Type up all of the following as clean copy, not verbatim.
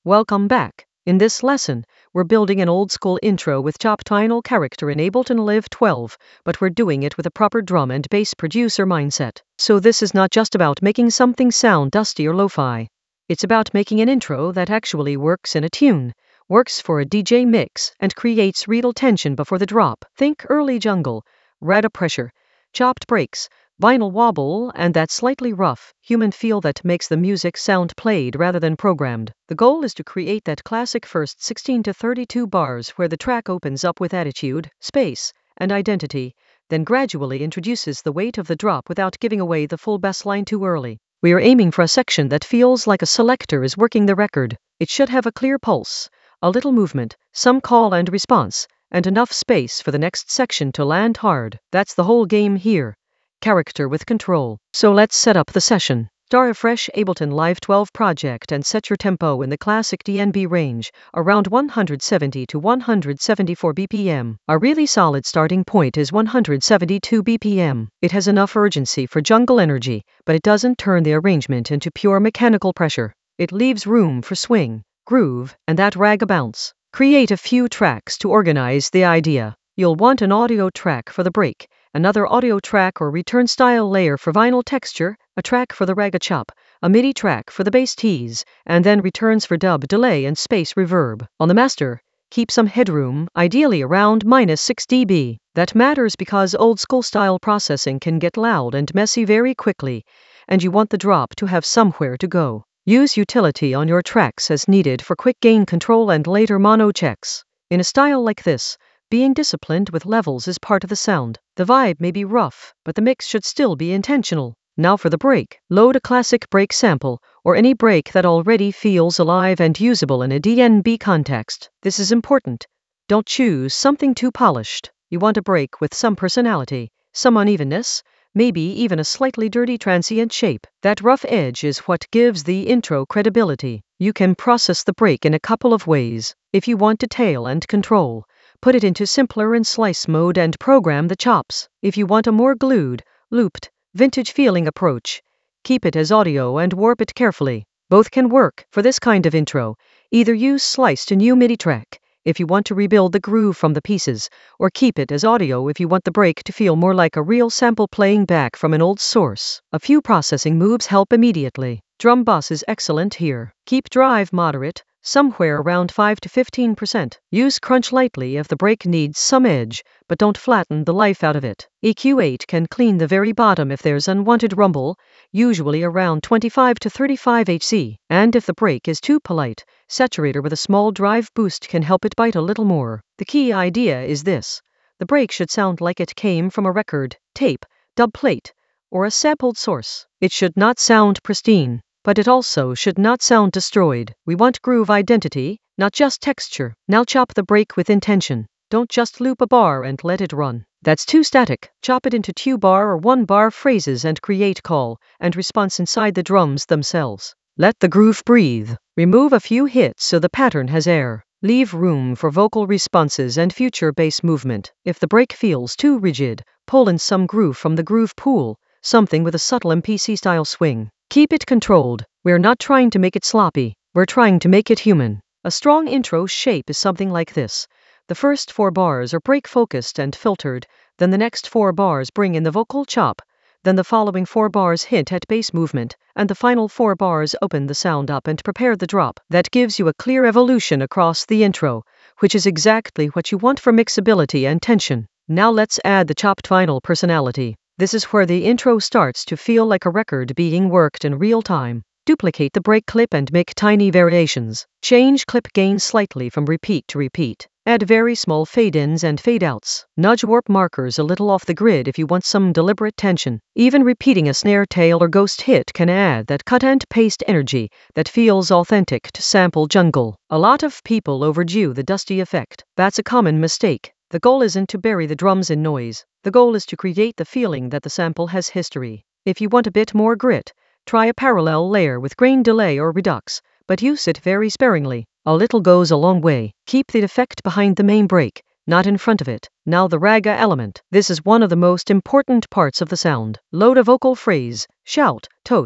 Welcome back. In this lesson, we're building an old-school intro with chopped vinyl character in Ableton Live 12, but we're doing it with a proper drum and bass producer mindset. So this is not just about making something sound dusty or lo-fi. It's about making an intro that actually works in a tune, works for a DJ mix, and creates real tension before the drop. Think early jungle, rada pressure, chopped breaks, vinyl wobble, and that slightly rough, human feel that makes the music sound played rather than programmed. The goal is to create that classic first 16 to 32 bars where the track opens up with attitude, space, and identity, then gradually introduces the weight of the drop without giving away the full bass line too early. We are aiming for a section that feels like a selector is working the record. It should have a clear pulse, a little movement, some call and response, and enough space for the next section to land hard. That's the whole game here. Character with control. So let's set up the session. Start a fresh Ableton Live 12 project and set your tempo in the classic DNB range, around 170 to 174 BPM. A really solid starting point is 172 BPM. It has enough urgency for jungle energy, but it doesn't turn the arrangement into pure mechanical pressure. It leaves room for swing, groove, and that ragga bounce. Create a few tracks to organize the idea. You'll want an audio track for the break, another audio track or return style layer for vinyl texture, a track for the ragga chop, a MIDI track for the bass tease, and then returns for dub delay and space reverb. On the master, keep some headroom, ideally around -6 dB. That matters because old school style processing can get loud and messy very quickly, and you want the drop to have somewhere to go. Use utility on your tracks as needed for quick gain control and later mono checks. In a style like this, being disciplined with levels is part of the sound. The vibe may be rough, but the mix should still be intentional. Now for the break. Load a classic break sample, or any break that already feels alive and usable in a DNB context. This is important. Don't choose something too polished. You want a break with some personality, some unevenness, maybe even a slightly dirty transient shape. That rough edge is what gives the intro credibility. You can process the break in a couple of ways. If you want detail and control, put it into simpler and slice mode and program the chops. If you want a more glued, looped, vintage feeling approach, keep it as audio and warp it carefully. Both can work. For this kind of intro, either use slice to new MIDI track if you want to rebuild the groove from the pieces, or keep it as audio if you want the break to feel more like a real sample playing back from an old source. A few processing moves help immediately. Drum bus is excellent here. Keep drive moderate, somewhere around 5 to 15%. Use crunch lightly if the break needs some edge, but don't flatten the life out of it. EQ8 can clean the very bottom if there's unwanted rumble, usually around 25 to 35 Hz. And if the break is too polite, saturator with a small drive boost can help it bite a little more. The key idea is this. The break should sound like it came from a record, tape, dub plate, or a sampled source. It should not sound pristine, but it also should not sound destroyed. We want groove identity, not just texture. Now chop the break with intention. Don't just loop a bar and let it run. That's too static. Chop it into 2-bar or 1-bar phrases and create call and response inside the drums themselves. Let the groove breathe. Remove a few hits so the pattern has air. Leave room for vocal responses and future bass movement. If the break feels too rigid, pull in some groove from the groove pool, something with a subtle MPC-style swing. Keep it controlled. We're not trying to make it sloppy. We're trying to make it human. A strong intro shape is something like this. The first 4 bars are break-focused and filtered, then the next 4 bars bring in the vocal chop, then the following 4 bars hint at bass movement, and the final 4 bars open the sound up and prepare the drop. That gives you a clear evolution across the intro, which is exactly what you want for mixability and tension. Now let's add the chopped vinyl personality. This is where the intro starts to feel like a record being worked in real time. Duplicate the break clip and make tiny variations. Change clip gain slightly from repeat to repeat. Add very small fade-ins and fade-outs. Nudge warp markers a little off the grid if you want some deliberate tension. Even repeating a snare tail or ghost hit can add that cut and paste energy that feels authentic to sample jungle. A lot of people overdo the dusty effect. That's a common mistake. The goal isn't to bury the drums in noise. The goal is to create the feeling that the sample has history. If you want a bit more grit, try a parallel layer with grain delay or redux, but use it very sparingly. A little goes a long way. Keep the effect behind the main break, not in front of it. Now the ragga element. This is one of the most important parts of the sound. Load a vocal phrase, shout, toast,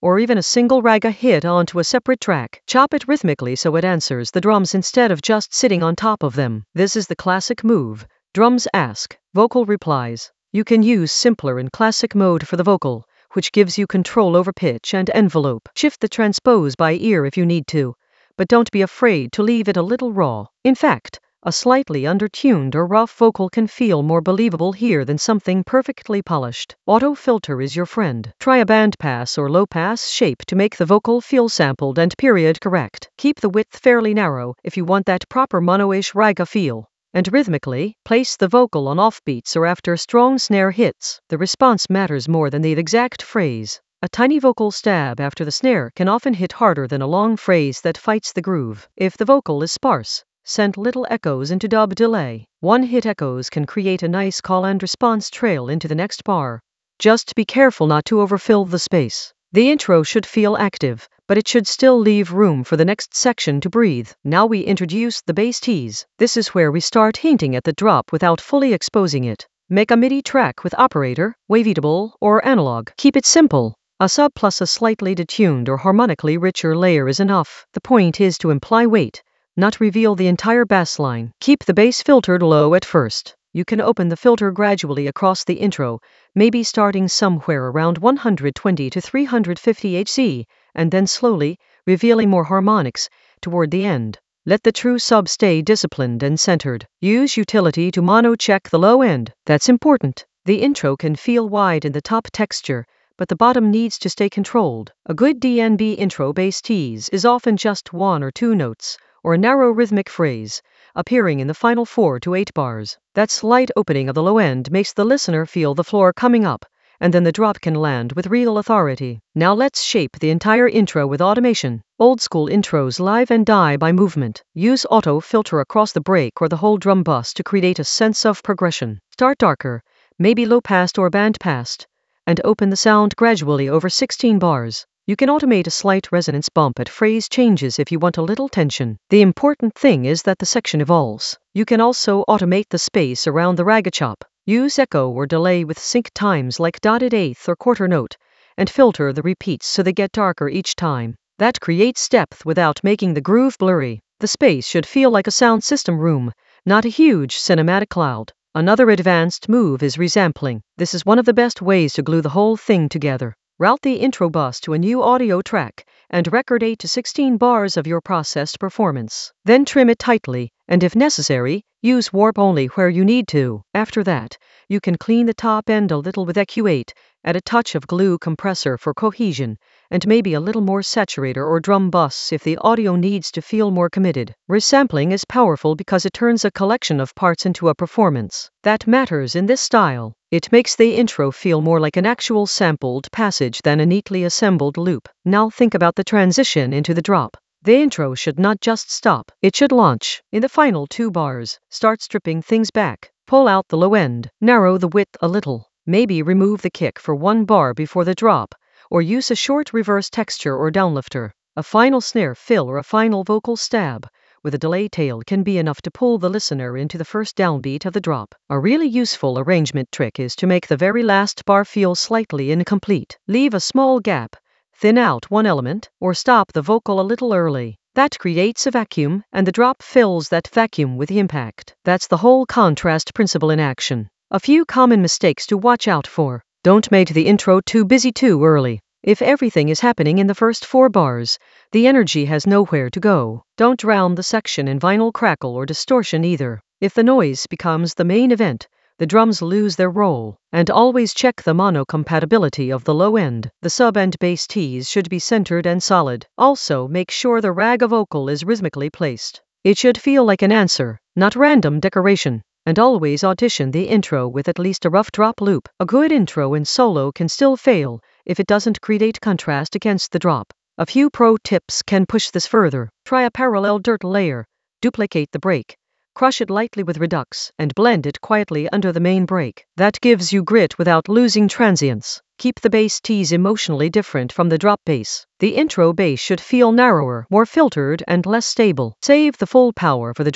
or even a single raga hit onto a separate track. Chop it rhythmically so it answers the drums instead of just sitting on top of them. This is the classic move. Drums ask, vocal replies. You can use simpler in classic mode for the vocal, which gives you control over pitch and envelope. Shift the transpose by ear if you need to, but don't be afraid to leave it a little raw. In fact, a slightly undertuned or rough vocal can feel more believable here than something perfectly polished. Auto filter is your friend. Try a bandpass or low-pass shape to make the vocal feel sampled and period correct. Keep the width fairly narrow if you want that proper mono-ish raga feel. And rhythmically, place the vocal on offbeats or after strong snare hits. The response matters more than the exact phrase. A tiny vocal stab after the snare can often hit harder than a long phrase that fights the groove. If the vocal is sparse, send little echoes into dub delay. One-hit echoes can create a nice call and response trail into the next bar. Just be careful not to overfill the space. The intro should feel active, but it should still leave room for the next section to breathe. Now we introduce the bass tease. This is where we start hinting at the drop without fully exposing it. Make a MIDI track with operator, waveatable, or analog. Keep it simple. A sub plus a slightly detuned or harmonically richer layer is enough. The point is to imply weight, not reveal the entire bass line. Keep the bass filtered low at first. You can open the filter gradually across the intro, maybe starting somewhere around 120 to 350 Hz, and then slowly, revealing more harmonics, toward the end. Let the true sub stay disciplined and centered. Use utility to mono-check the low end. That's important. The intro can feel wide in the top texture, but the bottom needs to stay controlled. A good DNB intro bass tease is often just one or two notes, or a narrow rhythmic phrase, appearing in the final 4 to 8 bars. That slight opening of the low end makes the listener feel the floor coming up, and then the drop can land with real authority. Now let's shape the entire intro with automation. Old school intros live and die by movement. Use auto filter across the break or the whole drum bus to create a sense of progression. Start darker, maybe low passed or band passed, and open the sound gradually over 16 bars. You can automate a slight resonance bump at phrase changes if you want a little tension. The important thing is that the section evolves. You can also automate the space around the raga chop. Use echo or delay with sync times like dotted eighth or quarter note, and filter the repeats so they get darker each time. That creates depth without making the groove blurry. The space should feel like a sound system room, not a huge cinematic cloud. Another advanced move is resampling. This is one of the best ways to glue the whole thing together. Route the intro bus to a new audio track, and record 8 to 16 bars of your processed performance. Then trim it tightly, and if necessary, use warp only where you need to. After that, you can clean the top end a little with EQ8, add a touch of glue compressor for cohesion, and maybe a little more saturator or drum bus if the audio needs to feel more committed. Resampling is powerful because it turns a collection of parts into a performance. That matters in this style. It makes the intro feel more like an actual sampled passage than a neatly assembled loop. Now think about the transition into the drop. The intro should not just stop, it should launch. In the final 2 bars, start stripping things back. Pull out the low end, narrow the width a little, maybe remove the kick for 1 bar before the drop, or use a short reverse texture or downlifter. A final snare fill or a final vocal stab with a delay tail can be enough to pull the listener into the first downbeat of the drop. A really useful arrangement trick is to make the very last bar feel slightly incomplete. Leave a small gap, thin out one element, or stop the vocal a little early. That creates a vacuum, and the drop fills that vacuum with impact. That's the whole contrast principle in action. A few common mistakes to watch out for. Don't make the intro too busy too early. If everything is happening in the first 4 bars, the energy has nowhere to go. Don't drown the section in vinyl crackle or distortion either. If the noise becomes the main event, the drums lose their role. And always check the mono compatibility of the low end. The sub and bass tees should be centered and solid. Also, make sure the raga vocal is rhythmically placed. It should feel like an answer, not random decoration. And always audition the intro with at least a rough drop loop. A good intro in solo can still fail if it doesn't create contrast against the drop. A few pro tips can push this further. Try a parallel dirt layer, duplicate the break, crush it lightly with Redux, and blend it quietly under the main break. That gives you grit without losing transience. Keep the bass tees emotionally different from the drop bass. The intro bass should feel narrower, more filtered, and less stable. Save the full power for the drop.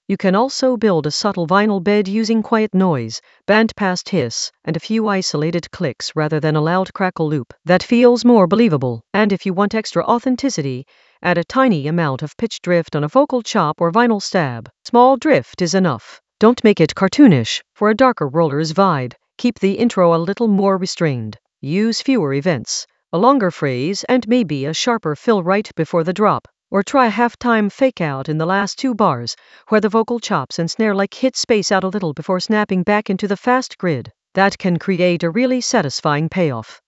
You can also build a subtle vinyl bed using quiet noise, bandpass hiss, and a few isolated clicks rather than a loud crackle loop that feels more believable. And if you want extra authenticity, add a tiny amount of pitch drift on a vocal chop or vinyl stab. Small drift is enough. Don't make it cartoonish. For a darker rollers vibe, keep the intro a little more restrained. Use fewer events, a longer phrase, and maybe a sharper fill right before the drop. Or try a half-time fake-out in the last 2 bars, where the vocal chops and snare like hit space out a little before snapping back into the fast grid. That can create a really satisfying payoff.